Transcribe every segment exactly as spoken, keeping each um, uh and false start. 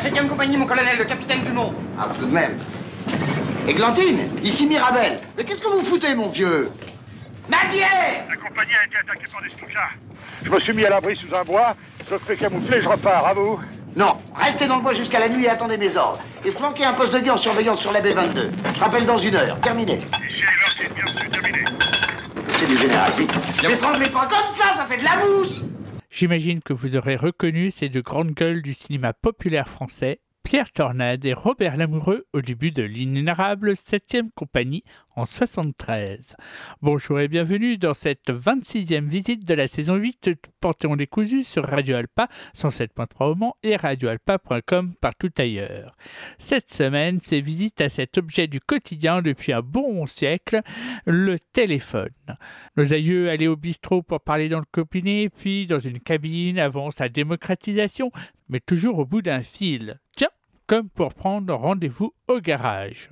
septième compagnie, mon colonel, le capitaine Dumont. Ah, tout de même. Églantine, ici Mirabel. Mais qu'est-ce que vous foutez, mon vieux? Ma bière! La compagnie a été attaquée par des scoutlards. Je me suis mis à l'abri sous un bois, je fais camoufler, je repars, à vous. Non, restez dans le bois jusqu'à la nuit et attendez mes ordres. Et flanquez un poste de guet en surveillance sur la B vingt-deux. Je rappelle dans une heure. Terminé. Ici, l'ordre, bien sûr, terminé. C'est du général, vite. N'étranglez pas comme ça, ça fait de la mousse! J'imagine que vous aurez reconnu ces deux grandes gueules du cinéma populaire français, Pierre Tornade et Robert Lamoureux au début de l'inénarrable septième compagnie en soixante-treize. Bonjour et bienvenue dans cette vingt-sixième visite de la saison huit de Panthéon décousu sur Radio Alpa cent sept point trois au Mans et radio alpa point com partout ailleurs. Cette semaine, c'est visite à cet objet du quotidien depuis un bon siècle, le téléphone. Nos aïeux allaient au bistrot pour parler dans le copiné, puis dans une cabine avant sa démocratisation, mais toujours au bout d'un fil. Tiens, comme pour prendre rendez-vous au garage.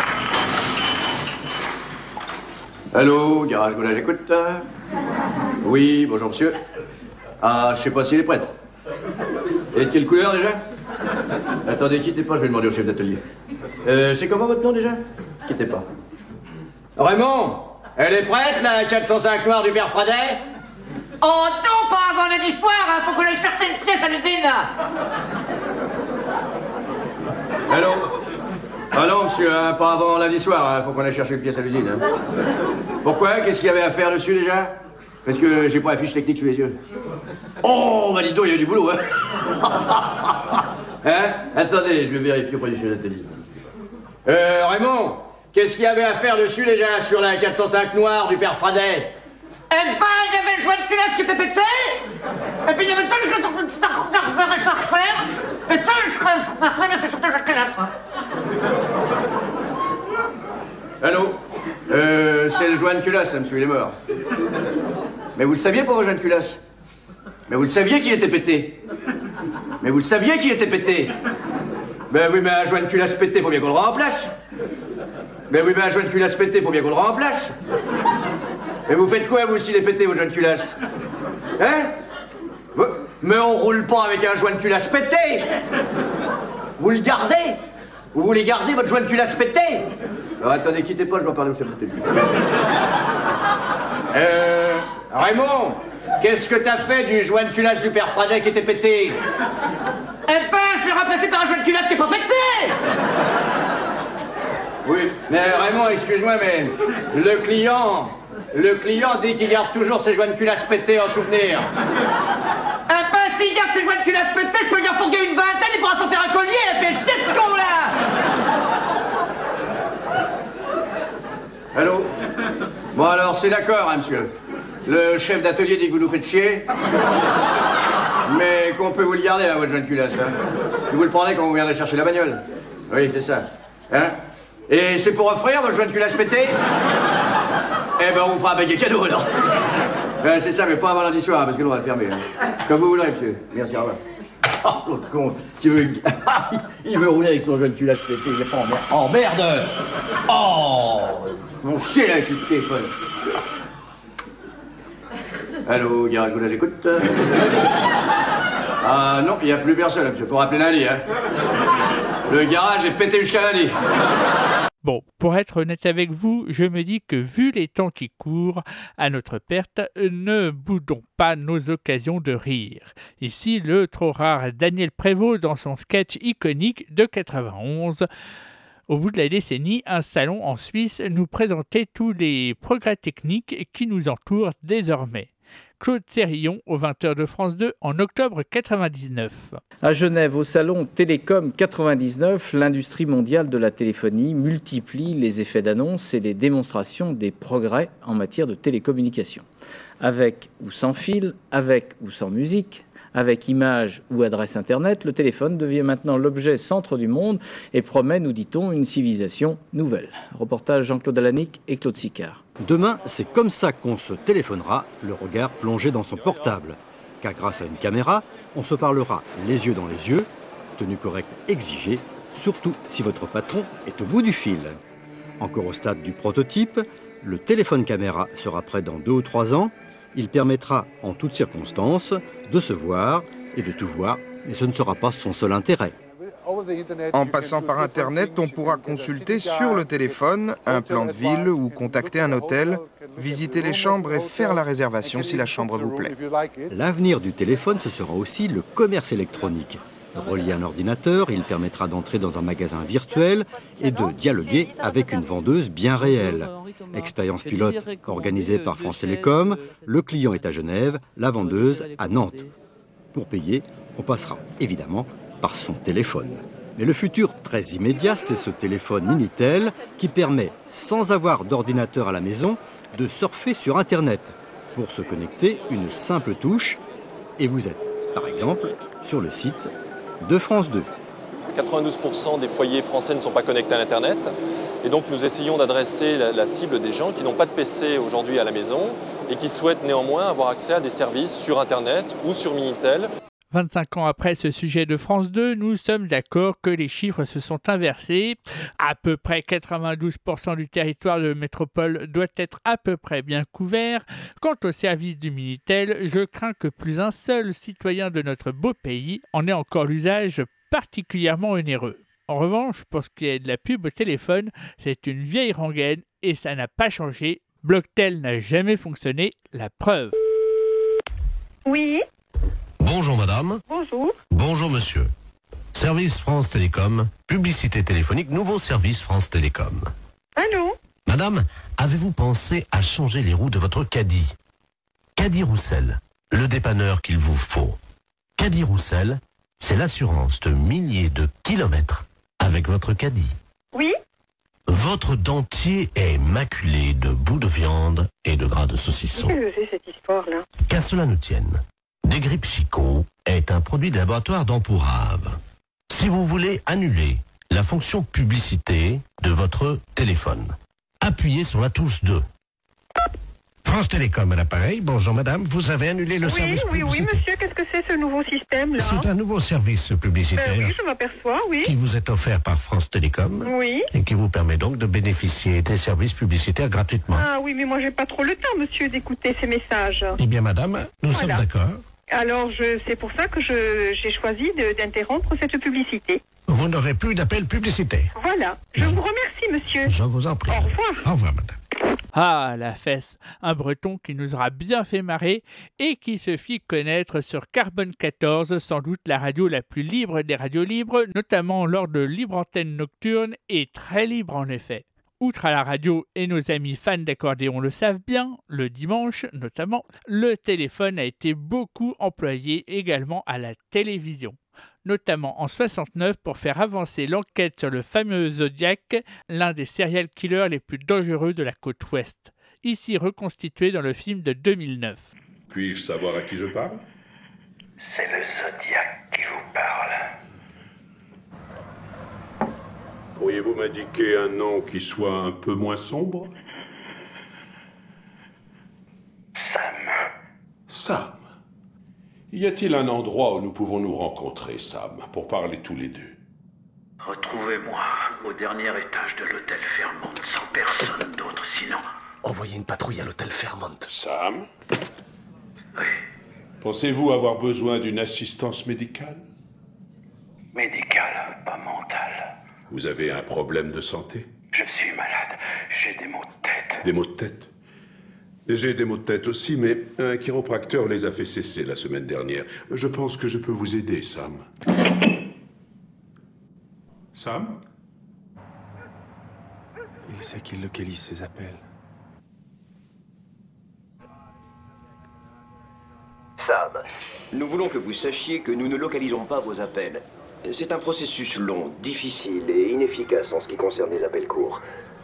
Allô, garage Goula, j'écoute. Oui, bonjour monsieur. Ah, je sais pas s'il est prête. Et de quelle couleur déjà? Attendez, quittez pas, je vais demander au chef d'atelier. Euh, c'est comment votre nom déjà? Quittez pas. Raymond, elle est prête la quatre cent cinq noire du père Fradet? Oh non, pas avant lundi soir, hein, faut qu'on aille chercher une pièce à l'usine. Allô? Ah non, monsieur, hein, pas avant lundi soir, hein, faut qu'on aille chercher une pièce à l'usine. Hein. Pourquoi? Qu'est-ce qu'il y avait à faire dessus déjà? Parce que j'ai pas la fiche technique sous les yeux. Oh, bah dis donc, il y a du boulot, hein. Hein? Attendez, je vais vérifier auprès du chef d'atelier. Euh, Raymond, qu'est-ce qu'il y avait à faire dessus déjà sur la quatre cent cinq noire du père Fradet? Eh ben, il y avait le joint de culasse qui était pété, et puis il y avait tout le joint de culasse à refaire, et tout le joint de refaire, mais c'est surtout le joint de culasse. Allô? Euh, c'est le joint de culasse, monsieur, il est mort. Mais vous le saviez pour vos joints de culasse? Mais vous le saviez qu'il était pété? Mais vous le saviez qu'il était pété? Ben oui, mais un joint de culasse pété, faut bien qu'on le remplace. Ben oui, mais un joint de culasse pété, faut bien qu'on le remplace. Mais vous faites quoi, vous, s'il est pété, vos joints de culasse? Hein? vous... Mais on roule pas avec un joint de culasse pété! Vous le gardez? Vous voulez garder votre joint de culasse pété? Alors attendez, quittez pas, je dois parler au chef d'atelier. Euh... Raymond, qu'est-ce que t'as fait du joint de culasse du père Fradet qui était pété? Eh ben, je l'ai remplacé par un joint de culasse qui est pas pété! Oui, mais Raymond, excuse-moi, mais le client... Le client dit qu'il garde toujours ses joints de culasse pétés en souvenir. Eh ben, s'il garde ses joints de culasse pétés, je peux lui en fourguer une vingtaine, il pourra s'en faire un collier, et puis c'est ce con, là! Allô? Bon, alors, c'est d'accord, hein, monsieur. Le chef d'atelier dit que vous nous faites chier. Mais qu'on peut vous le garder, hein, votre joint de culasse, hein. Et vous le prenez quand vous viendrez chercher la bagnole. Oui, c'est ça. Hein? Et c'est pour offrir votre joint de culasse pété? Eh ben, on vous fera un paquet cadeau, alors. Ben, c'est ça, mais pas avant lundi soir, parce que nous, on va fermer. Hein. Comme vous voudrez, monsieur. Merci, au revoir. Oh, l'autre con, qui veut... il veut rouler avec son joint de culasse pété, il est pas en merde. Oh, merde! Oh! Mon chien, là, avec le téléphone. Allô, garage Goula, j'écoute. Ah, non, il n'y a plus personne, monsieur. Faut rappeler lundi, hein. Le garage est pété jusqu'à lundi. Bon, pour être honnête avec vous, je me dis que vu les temps qui courent à notre perte, ne boudons pas nos occasions de rire. Ici, le trop rare Daniel Prévost dans son sketch iconique de quatre-vingt-onze. Au bout de la décennie, un salon en Suisse nous présentait tous les progrès techniques qui nous entourent désormais. Claude Sérillon aux vingt heures de France deux en octobre quatre-vingt-dix-neuf. À Genève, au salon Télécom quatre-vingt-dix-neuf, l'industrie mondiale de la téléphonie multiplie les effets d'annonce et les démonstrations des progrès en matière de télécommunications. Avec ou sans fil, avec ou sans musique, avec image ou adresse Internet, le téléphone devient maintenant l'objet centre du monde et promet, nous dit-on, une civilisation nouvelle. Reportage Jean-Claude Alanic et Claude Sicard. Demain, c'est comme ça qu'on se téléphonera, le regard plongé dans son portable. Car grâce à une caméra, on se parlera les yeux dans les yeux, tenue correcte exigée, surtout si votre patron est au bout du fil. Encore au stade du prototype, le téléphone caméra sera prêt dans deux ou trois ans. Il permettra, en toutes circonstances, de se voir et de tout voir, mais ce ne sera pas son seul intérêt. En passant par Internet, on pourra consulter sur le téléphone un plan de ville ou contacter un hôtel, visiter les chambres et faire la réservation si la chambre vous plaît. L'avenir du téléphone, ce sera aussi le commerce électronique. Relié à un ordinateur, il permettra d'entrer dans un magasin virtuel et de dialoguer avec une vendeuse bien réelle. Expérience pilote organisée par France Télécom, le client est à Genève, la vendeuse à Nantes. Pour payer, on passera évidemment par son téléphone. Mais le futur très immédiat, c'est ce téléphone Minitel qui permet, sans avoir d'ordinateur à la maison, de surfer sur Internet. Pour se connecter, une simple touche, et vous êtes, par exemple, sur le site de France deux. quatre-vingt-douze pour cent des foyers français ne sont pas connectés à l'Internet. Et donc nous essayons d'adresser la, la cible des gens qui n'ont pas de P C aujourd'hui à la maison et qui souhaitent néanmoins avoir accès à des services sur Internet ou sur Minitel. vingt-cinq ans après ce sujet de France deux, nous sommes d'accord que les chiffres se sont inversés. À peu près quatre-vingt-douze pour cent du territoire de métropole doit être à peu près bien couvert. Quant au service du Minitel, je crains que plus un seul citoyen de notre beau pays en ait encore l'usage particulièrement onéreux. En revanche, pour ce qui est de la pub au téléphone, c'est une vieille rengaine et ça n'a pas changé. Blocktel n'a jamais fonctionné, la preuve. Oui. Bonjour madame. Bonjour. Bonjour monsieur. Service France Télécom, publicité téléphonique, nouveau service France Télécom. Allô? Madame, avez-vous pensé à changer les roues de votre caddie? Caddie Roussel, le dépanneur qu'il vous faut. Caddie Roussel, c'est l'assurance de milliers de kilomètres avec votre caddie. Oui. Votre dentier est maculé de bouts de viande et de gras de saucisson. Qu'est-ce que c'est cette histoire-là? Qu'à cela ne tienne, Desgrippes Chicot est un produit de laboratoire d'Ampourave. Si vous voulez annuler la fonction publicité de votre téléphone, appuyez sur la touche deux. France Télécom à l'appareil. Bonjour madame, vous avez annulé le oui, service oui, publicitaire. Oui, oui, monsieur, qu'est-ce que c'est ce nouveau système-là? C'est un nouveau service publicitaire. Ben oui, je m'aperçois, oui. Qui vous est offert par France Télécom. Oui. Et qui vous permet donc de bénéficier des services publicitaires gratuitement. Ah oui, mais moi j'ai pas trop le temps, monsieur, d'écouter ces messages. Eh bien madame, nous voilà. sommes d'accord. Alors, je, c'est pour ça que je, j'ai choisi de, d'interrompre cette publicité. Vous n'aurez plus d'appel publicitaire. Voilà. Je vous remercie, monsieur. Je vous en prie. Au revoir. Au revoir, madame. Ah, la fesse, un breton qui nous aura bien fait marrer et qui se fit connaître sur Carbone quatorze, sans doute la radio la plus libre des radios libres, notamment lors de Libre Antenne Nocturne, et très libre en effet. Outre à la radio, et nos amis fans d'accordéon le savent bien, le dimanche notamment, le téléphone a été beaucoup employé également à la télévision. Notamment en soixante-neuf pour faire avancer l'enquête sur le fameux Zodiac, l'un des serial killers les plus dangereux de la côte ouest, ici reconstitué dans le film de deux mille neuf. Puis-je savoir à qui je parle? C'est le Zodiac qui vous parle. Pourriez-vous m'indiquer un nom qui soit un peu moins sombre? Sam. Sam. Y a-t-il un endroit où nous pouvons nous rencontrer, Sam, pour parler tous les deux? Retrouvez-moi au dernier étage de l'hôtel Fairmont, sans personne d'autre, sinon... Envoyez une patrouille à l'hôtel Fairmont. Sam? Oui. Pensez-vous avoir besoin d'une assistance médicale? Médicale, pas mentale. Vous avez un problème de santé? Je suis malade. J'ai des maux de tête. Des maux de tête? J'ai des maux de tête aussi, mais un chiropracteur les a fait cesser la semaine dernière. Je pense que je peux vous aider, Sam. Sam? Il sait qu'il localise ses appels. Sam, nous voulons que vous sachiez que nous ne localisons pas vos appels. C'est un processus long, difficile et inefficace en ce qui concerne les appels courts.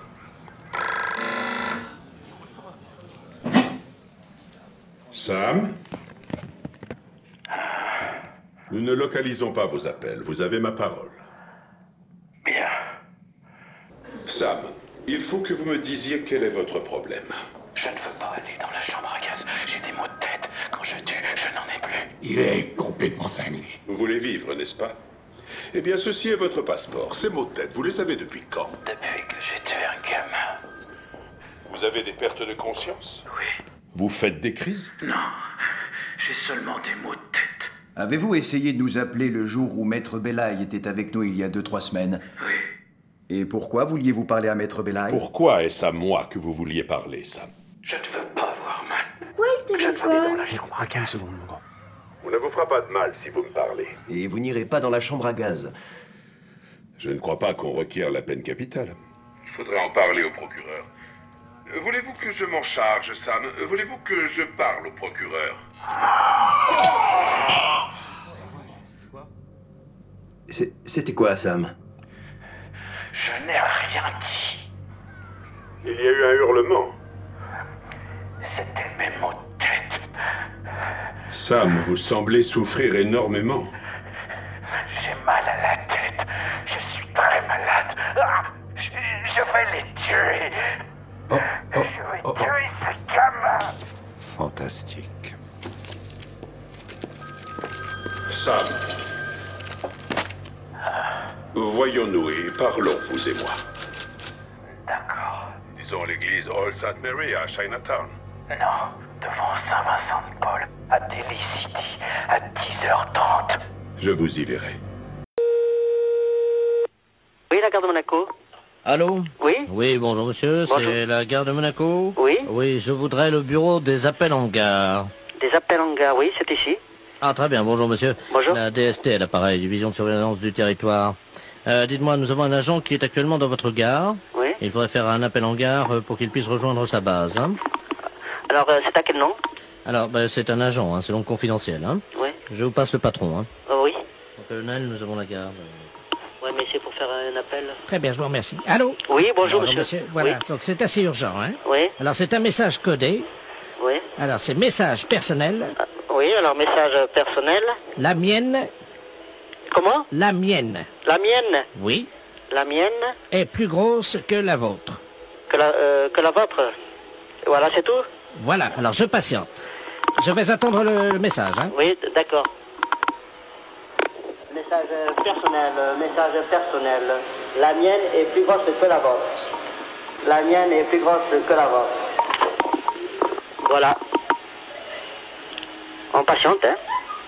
Sam? Nous ne localisons pas vos appels. Vous avez ma parole. Bien. Sam, il faut que vous me disiez quel est votre problème. Je ne veux pas aller dans la chambre à gaz. J'ai des maux de tête. Quand je tue, je n'en ai plus. Il est complètement cinglé. Vous voulez vivre, n'est-ce pas? Eh bien, ceci est votre passeport. Ces maux de tête, vous les avez depuis quand? Depuis que j'ai tué un gamin. Vous avez des pertes de conscience? Oui. Vous faites des crises? Non, j'ai seulement des maux de tête. Avez-vous essayé de nous appeler le jour où Maître Belaï était avec nous il y a deux, trois semaines? Oui. Et pourquoi vouliez-vous parler à Maître Belaï? Pourquoi est-ce à moi que vous vouliez parler, Sam? Je ne veux pas avoir mal. Où est le téléphone? Attends une seconde, mon grand. On ne vous fera pas de mal si vous me parlez. Et vous n'irez pas dans la chambre à gaz. Je ne crois pas qu'on requiert la peine capitale. Il faudrait en parler au procureur. Euh, Voulez-vous que je m'en charge, Sam? Euh, Voulez-vous que je parle au procureur? C'est- C'était quoi, Sam? Je n'ai rien dit. Il y a eu un hurlement. C'était mes mots de tête. Sam, vous semblez souffrir énormément. J'ai mal à la tête. Je suis très malade. Ah, je, je vais les tuer. Oh, oh, Je vais oh, oh. tuer ces gamins. Fantastique. Sam. Voyons-nous et parlons, vous et moi. D'accord. Disons l'église All Saint Mary à Chinatown. Non, devant Saint-Vincent-de-Paul, à Delhi City, à dix heures trente. Je vous y verrai. Oui, la gare de Monaco. Allô? Oui? Oui, bonjour monsieur, Bonjour. c'est la gare de Monaco? Oui? Oui, je voudrais le bureau des appels en gare. Des appels en gare, oui, c'est ici. Ah, très bien, bonjour monsieur. Bonjour. La D S T, à l'appareil, division de surveillance du territoire. Euh, dites-moi, nous avons un agent qui est actuellement dans votre gare. Oui. Il faudrait faire un appel en gare euh, pour qu'il puisse rejoindre sa base, hein. Alors, euh, c'est à quel nom? Alors, ben, c'est un agent, hein, c'est donc confidentiel, hein. Oui. Je vous passe le patron, hein. Oh, oui. Colonel, nous avons la gare. Oui, mais c'est pour faire un appel. Très bien, je vous remercie. Allô? Oui, bonjour, monsieur. Voilà, Oui. donc c'est assez urgent, hein? Oui. Alors c'est un message codé. Oui. Alors c'est message personnel. Oui, alors message personnel. La mienne. Comment? La mienne. La mienne? Oui. La mienne? Est plus grosse que la vôtre. Que la, euh, que la vôtre? Voilà, c'est tout? Voilà, alors je patiente. Je vais attendre le, le message, hein? Oui, d- d'accord. Message personnel, euh, message personnel. La mienne est plus grosse que la vôtre. La mienne est plus grosse que la vôtre. Voilà. On patiente, hein?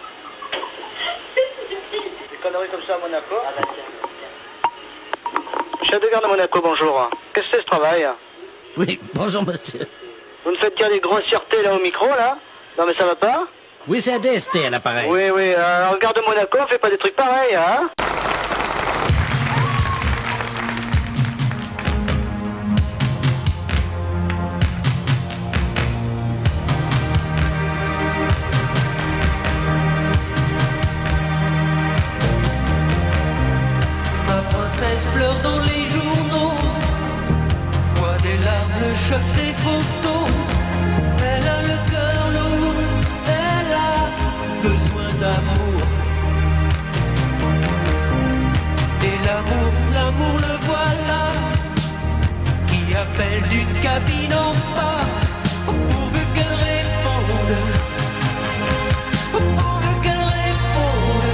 Des conneries comme ça à Monaco? Ah bah tiens. Chef de gare de Monaco, bonjour. Qu'est-ce que c'est ce travail? Oui, bonjour monsieur. Vous me faites dire des grossièretés là au micro, là? Non mais ça va pas? Oui, c'est un D S T à l'appareil. Oui, oui, euh, en gare de Monaco, on fait pas des trucs pareils, hein? Ma princesse pleure dans les journaux, boit des larmes, le choc des photos. Elle a le cœur lourd, elle a besoin d'amour. Et l'amour, l'amour le voilà, qui appelle d'une cabine en bas, pourvu qu'elle réponde, pourvu qu'elle réponde.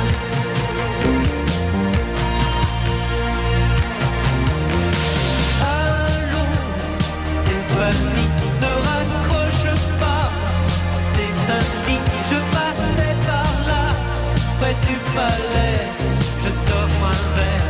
Allô, Stéphanie, ne raccroche pas, c'est samedi, je passais par là, près du palais, je t'offre un verre.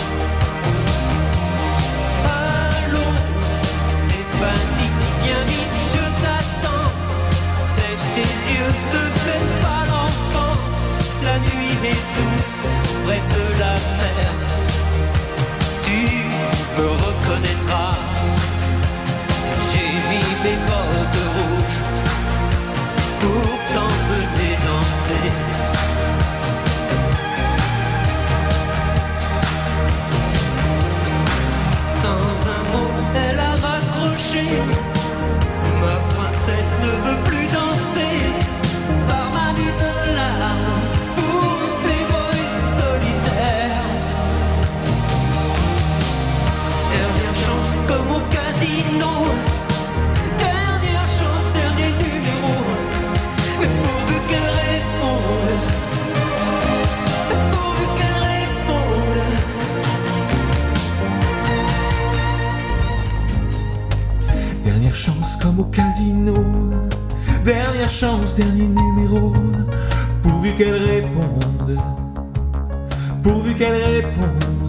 Allô, Stéphanie, viens vite, je t'attends, sèche tes yeux, ne fais pas l'enfant, la nuit est douce, près de la mer, tu me reconnaîtras. J'ai mis mes bottes rouges pour t'emmener danser. Sans un mot, elle a raccroché. Ma princesse ne veut plus danser. Par ma vie de larmes pour un playboy solitaire. Dernière chance comme au casino. Dernière chance, dernier numéro. Mais pourvu qu'elle réponde. Mais pourvu qu'elle réponde. Dernière chance comme au casino. Dernière chance, dernier numéro. pourvu qu'elle réponde, pourvu qu'elle réponde.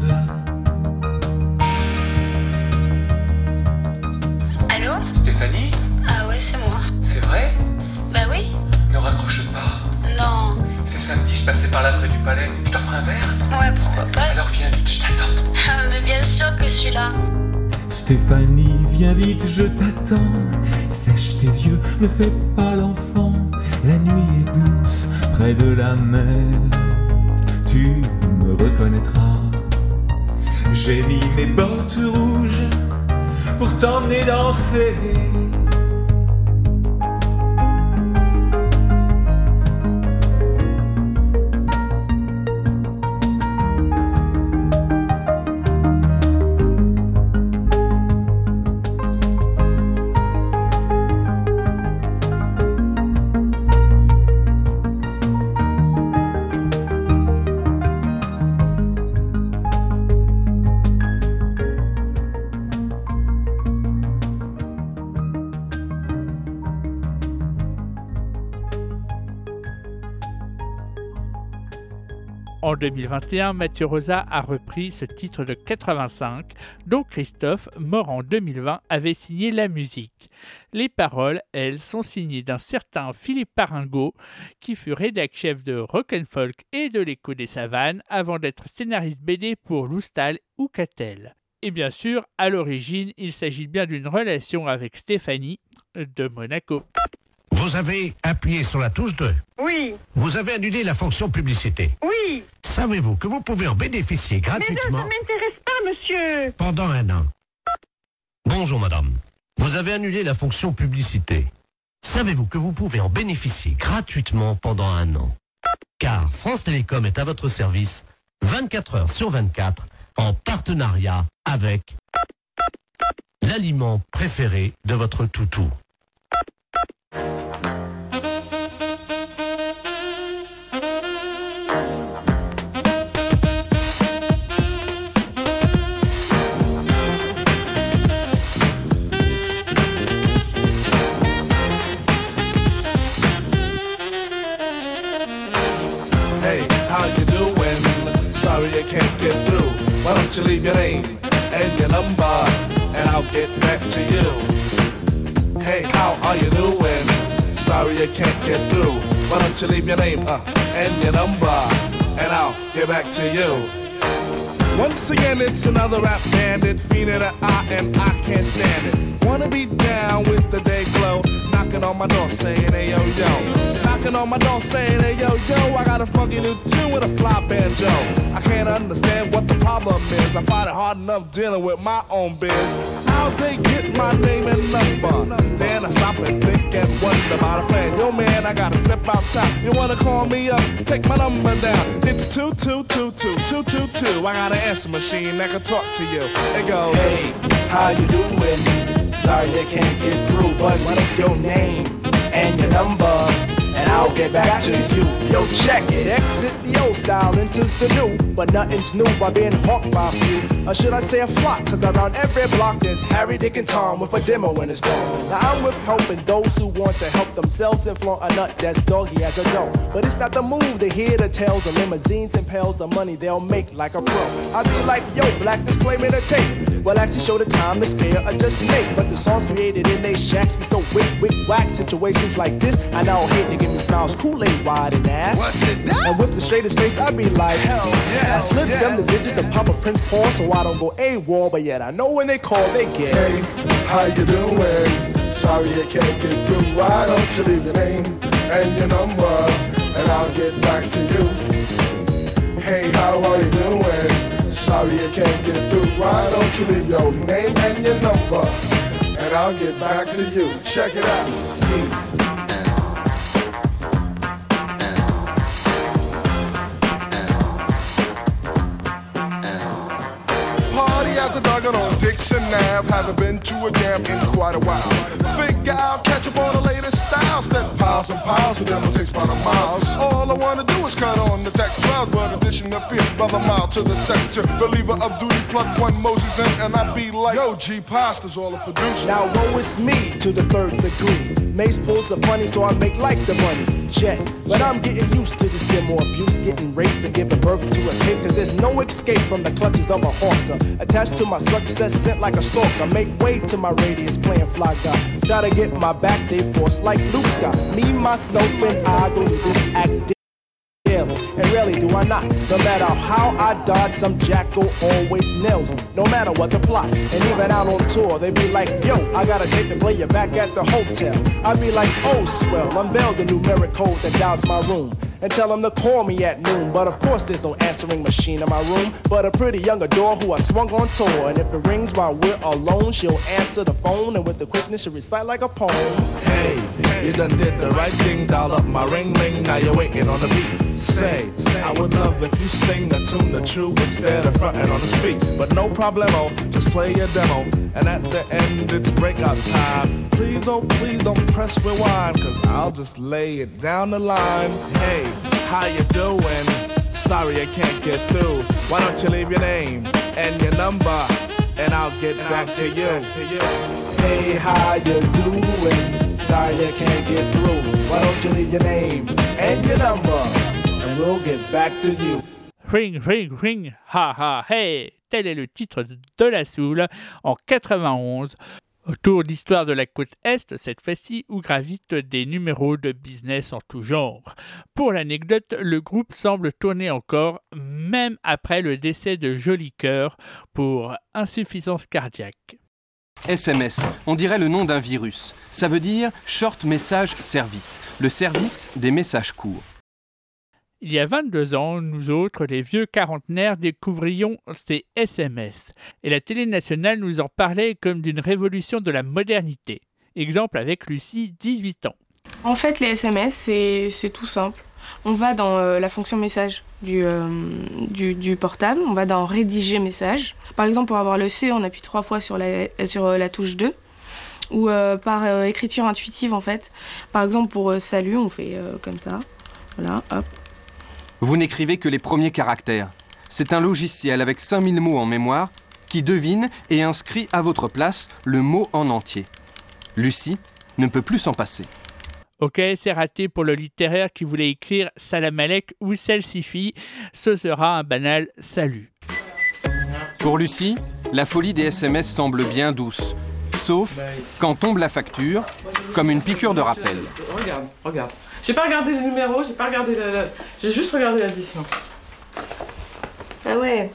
Allô? Stéphanie? Ah ouais, c'est moi. C'est vrai? Bah oui. Ne raccroche pas. Non. C'est samedi, je passais par là près du palais. Je t'offre un verre? Ouais, pourquoi pas. Alors viens vite, je t'attends. Ah, mais bien sûr que je suis là. Stéphanie, viens vite, je t'attends. Sèche tes yeux, ne fais pas l'enfant. La nuit est douce, près de la mer. Tu me reconnaîtras. J'ai mis mes bottes rouges pour t'emmener danser. En deux mille vingt et un, Mathieu Rosa a repris ce titre de quatre-vingt-cinq, dont Christophe, mort en deux mille vingt, avait signé la musique. Les paroles, elles, sont signées d'un certain Philippe Paringot, qui fut rédac-chef de Rock and Folk et de l'Écho des Savanes, avant d'être scénariste B D pour Loustal ou Catel. Et bien sûr, à l'origine, il s'agit bien d'une relation avec Stéphanie de Monaco. Vous avez appuyé sur la touche deux. Oui. Vous avez annulé la fonction publicité. Oui. Savez-vous que vous pouvez en bénéficier gratuitement? Mais non, ça m'intéresse pas, monsieur. Pendant un an. Bonjour, madame. Vous avez annulé la fonction publicité. Savez-vous que vous pouvez en bénéficier gratuitement pendant un an? Car France Télécom est à votre service vingt-quatre heures sur vingt-quatre en partenariat avec l'aliment préféré de votre toutou. You can't get through. Why don't you leave your name and your number, and I'll get back to you. Hey, how are you doing? Sorry you can't get through. Why don't you leave your name uh, and your number, and I'll get back to you. Once again, it's another rap bandit, fiend in the eye, and I can't stand it. Wanna be down with the day glow, knocking on my door saying, hey yo yo. Knocking on my door saying, hey yo yo, I got a funky new tune with a fly banjo. I can't understand what the problem is. I find it hard enough dealing with my own biz. How'd they get my name and number? Then I stop and think and wonder about a plan. Yo man, I gotta step outside. You wanna call me up? Take my number down. It's two two two two two two two. I got an answer machine that can talk to you. It goes, hey, how you doing? Sorry I can't get through, but what is your name and your number, and I'll get back to you. Yo, check it. Exit the old style, enters the new, but nothing's new by being hawked by a few. Or should I say a flock, cause around every block there's Harry, Dick, and Tom with a demo in his phone. Now I'm with helping those who want to help themselves and flaunt a nut that's doggy as a dough. But it's not the move to hear the tales of limousines and pails of money they'll make like a pro. I be like, yo, black disclaimer to tape. Well, actually show the time to spare or just make. But the songs created in they shacks be so wick, wick, whack. Situations like this, I now hate to give me smiles, Kool-Aid wide and ass. What's it that? And with the straightest face, I be like, hell yeah. I slip yes. them the digits and pop a Prince Paul so I don't go AWOL. But yet I know when they call, they get. Hey, how you doing? Sorry I can't get through. Why don't you leave your name and your number, and I'll get back to you. Hey, how are you doing? Sorry I can't get through. Why don't you leave your name and your number, and I'll get back to you. Check it out. At the Duggan on Dixon Ave, haven't been to a jam in quite a while. Figure out, catch up on the latest styles, step piles and piles, and then it takes about a mile. All I wanna do is cut on the deck clouds, but addition appears brother mile to the sector. Believer of duty, plug one Moses in, and I be like, yo, G Pasta's all a producer. Now woe is me to the third degree. Mace pulls are funny, so I make like the money. private jet. But I'm getting used to this demo abuse, getting raped and giving birth to a kid. Cause there's no escape from the clutches of a hawker. Attached to my success, sent like a stalker. Make way to my radius, playing fly guy. Try to get my back, they force like Luke Scott. Me, myself, and I go to this act. And rarely do I not. No matter how I dodge, some jackal always nails me. No matter what the plot. And even out on tour, they be like, yo, I got a date to play you back at the hotel. I be like, oh, swell, unveil the numeric code that dials my room. And tell them to call me at noon. But of course there's no answering machine in my room, but a pretty young adore who I swung on tour. And if it rings while we're alone, she'll answer the phone, and with the quickness she'll recite like a poem. Hey, you done did the right thing, dial up my ring ring, now you're waiting on the beat. Say, I would love if you sing the tune the true instead of fronting on the street. But no problemo, just play your demo, and at the end it's breakout time. Please, oh please don't press rewind, cause I'll just lay it down the line. Hey, how you doing? Sorry I can't get through. Why don't you leave your name and your number, and I'll get back to you. Hey, how you doing? Sorry I can't get through. Why don't you leave your name and your number, and we'll get back to you. Ring, ring, ring, ha ha, hey! Tel est le titre de La Soul en quatre-vingt-onze. Autour d'histoire de la côte Est, cette fois-ci, où gravitent des numéros de business en tout genre. Pour l'anecdote, le groupe semble tourner encore, même après le décès de Joli Cœur pour insuffisance cardiaque. S M S, on dirait le nom d'un virus. Ça veut dire Short Message Service, le service des messages courts. Il y a vingt-deux ans, nous autres, les vieux quarantenaires, découvrions ces S M S. Et la télé nationale nous en parlait comme d'une révolution de la modernité. Exemple avec Lucie, dix-huit ans. En fait, les S M S, c'est, c'est tout simple. On va dans euh, la fonction message du, euh, du, du portable, on va dans rédiger message. Par exemple, pour avoir le C, on appuie trois fois sur la, sur euh, la touche deux. Ou euh, par euh, écriture intuitive, en fait. Par exemple, pour euh, salut, on fait euh, comme ça. Voilà, hop. Vous n'écrivez que les premiers caractères. C'est un logiciel avec cinq mille mots en mémoire qui devine et inscrit à votre place le mot en entier. Lucie ne peut plus s'en passer. Ok, c'est raté pour le littéraire qui voulait écrire Salam Alek ou Salsifi. Ce sera un banal salut. Pour Lucie, la folie des S M S semble bien douce. Sauf quand tombe la facture, comme une piqûre de rappel. Regarde, regarde. J'ai pas regardé les numéros, j'ai pas regardé le... le... J'ai juste regardé l'addition. Ah ouais.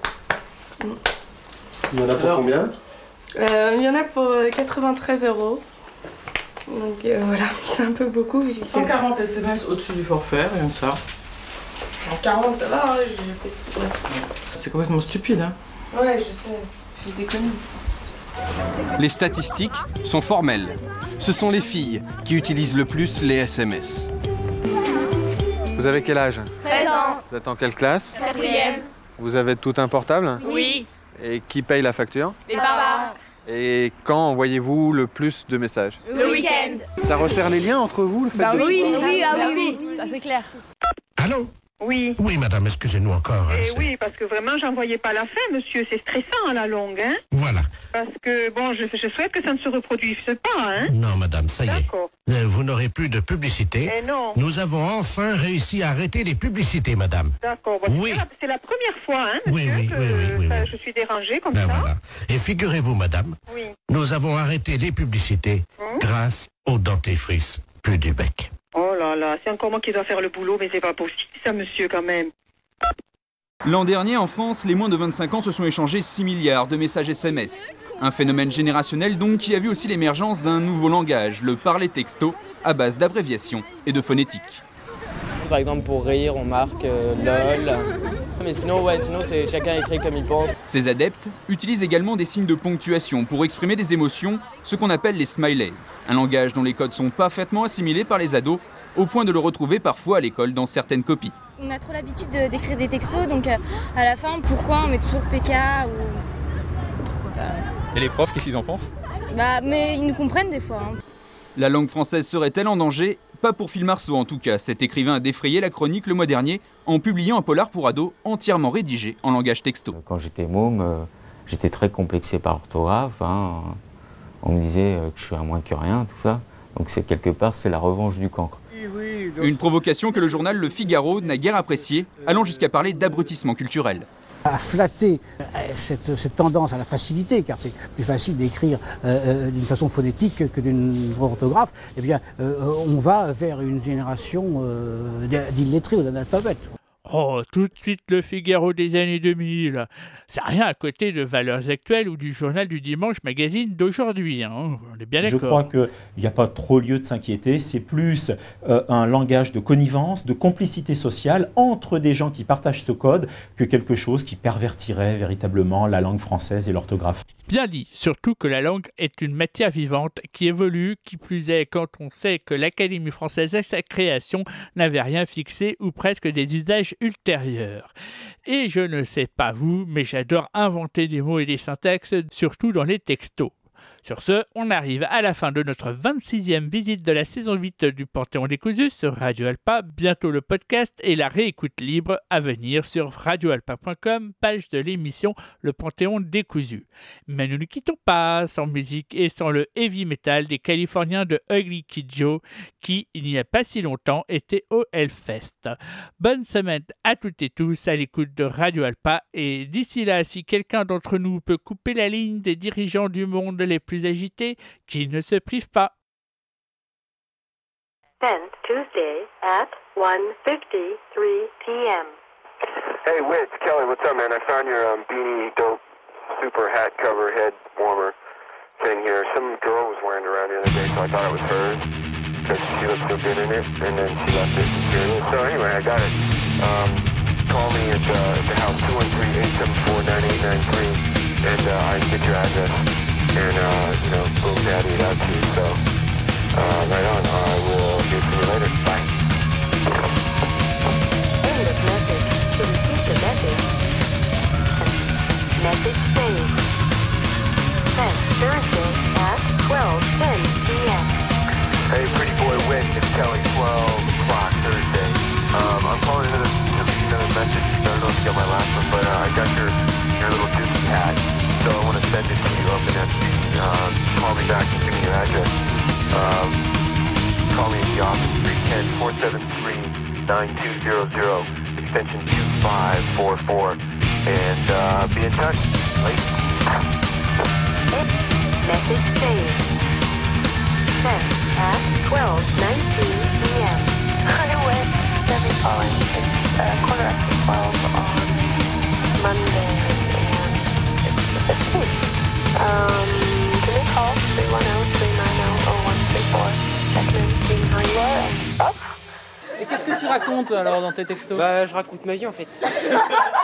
Il y en a pour Alors, combien euh, Il y en a pour quatre-vingt-treize euros. Donc euh, voilà, c'est un peu beaucoup. cent quarante S M S au-dessus du forfait, rien de ça. cent quarante, ça va, hein, j'ai fait... Ouais. C'est complètement stupide, hein. Ouais, je sais, j'ai déconné. Les statistiques sont formelles. Ce sont les filles qui utilisent le plus les S M S. Vous avez quel âge? treize ans. Vous êtes en quelle classe? Quatrième. Vous avez tout un portable? Oui. Et qui paye la facture? Les parents. Et quand envoyez-vous le plus de messages? Le week-end. Ça resserre les liens entre vous, le fait Bah de... oui, oui, ah oui, oui, ça c'est clair. Allô? Oui. Oui, madame, excusez-nous encore. Hein, Eh oui, parce que vraiment, j'en voyais pas la fin, monsieur. C'est stressant à la longue, hein. Voilà. Parce que, bon, je, je souhaite que ça ne se reproduise pas, hein. Non, madame, ça y est. D'accord. Euh, Vous n'aurez plus de publicité. Eh non. Nous avons enfin réussi à arrêter les publicités, madame. D'accord. Bon, Oui. c'est la- c'est la première fois, hein, Oui, monsieur, oui, que oui, oui, oui, ça- oui. je suis dérangée comme Ben ça. voilà. Et figurez-vous, madame, Oui. nous avons arrêté les publicités Hum. grâce au dentifrice plus du bec. Oh là là, c'est encore moi qui dois faire le boulot, mais c'est pas possible, ça, monsieur, quand même. L'an dernier, en France, les moins de vingt-cinq ans se sont échangés six milliards de messages S M S. Un phénomène générationnel donc qui a vu aussi l'émergence d'un nouveau langage, le parler texto, à base d'abréviations et de phonétique. Par exemple, pour rire, on marque euh, LOL. Mais sinon, ouais, sinon c'est chacun écrit comme il pense. Ces adeptes utilisent également des signes de ponctuation pour exprimer des émotions, ce qu'on appelle les smileys. Un langage dont les codes sont parfaitement assimilés par les ados, au point de le retrouver parfois à l'école dans certaines copies. On a trop l'habitude de- d'écrire des textos, donc euh, à la fin, pourquoi on met toujours P K ou... Et les profs, qu'est-ce qu'ils en pensent? Bah, mais ils nous comprennent des fois. hein. La langue française serait-elle en danger? Pas pour Phil Marceau en tout cas, cet écrivain a défrayé la chronique le mois dernier en publiant un polar pour ados entièrement rédigé en langage texto. Quand j'étais môme, euh, j'étais très complexé par l'orthographe. Hein. On me disait euh, que je suis un moins que rien, tout ça. Donc c'est quelque part, c'est la revanche du cancre. Oui, oui, Une provocation que le journal Le Figaro n'a guère appréciée, allant jusqu'à parler d'abrutissement culturel. À flatter cette, cette tendance à la facilité, car c'est plus facile d'écrire euh, d'une façon phonétique que d'une vraie orthographe, eh bien, euh, on va vers une génération euh, d'illettrés ou d'analphabètes. Oh, tout de suite le Figaro des années deux mille. C'est rien à côté de Valeurs Actuelles ou du journal du Dimanche Magazine d'aujourd'hui. Hein. On est bien d'accord. Je crois qu'il n'y a pas trop lieu de s'inquiéter. C'est plus euh, un langage de connivence, de complicité sociale entre des gens qui partagent ce code que quelque chose qui pervertirait véritablement la langue française et l'orthographe. Bien dit, surtout que la langue est une matière vivante qui évolue, qui plus est quand on sait que l'Académie française à sa création n'avait rien fixé ou presque des usages ultérieurs. Et je ne sais pas vous, mais j'adore inventer des mots et des syntaxes, surtout dans les textos. Sur ce, on arrive à la fin de notre vingt-sixième visite de la saison huit du Panthéon décousu sur Radio Alpa. Bientôt le podcast et la réécoute libre à venir sur radio alpa point com, page de l'émission Le Panthéon décousu. Mais nous ne quittons pas sans musique et sans le heavy metal des Californiens de Ugly Kid Joe qui, il n'y a pas si longtemps, étaient au Hellfest. Bonne semaine à toutes et tous à l'écoute de Radio Alpa et d'ici là, si quelqu'un d'entre nous peut couper la ligne des dirigeants du monde les plus agités, qu'ils ne se privent pas. tenth Tuesday at one fifty-three p.m. Hey, Witz, Kelly, what's up, man? I found your um, beanie dope super hat cover head warmer thing here. Some girl was wearing it around the other day, so I thought it was hers because she looked so good in it, and then she left it securely. So anyway, I got it. Um, call me at, uh, at the house two one three, eight seven four, nine eight nine three, and uh, I can get your address. And, uh, you know, boom, daddy it out to you. So, uh, right on. I will hear from you later. Bye. End of message. To repeat the message, message saved. Sent Thursday at twelve ten p.m. Hey, pretty boy, Win. It's Kelly, twelve o'clock Thursday. Um, I'm calling into this to leave you another message. I don't know if you got my last one, but uh, I got your, your little Dookie hat. So I want to send it to you up in F C. Uh, call me back and give me your address. Um, call me at the office, three one zero, four seven three, nine two zero zero, extension two five four four, and uh, be in touch. Later. Message saved. Sent at twelve nineteen p.m. Hi, Wes. Debbie calling. It's uh, quarter after twelve on Monday. Um, give me a call, three one zero, three nine zero, zero one three four. Check in, seeing how you are, and up. Et qu'est-ce que tu racontes alors dans tes textos? Bah, je raconte ma vie en fait.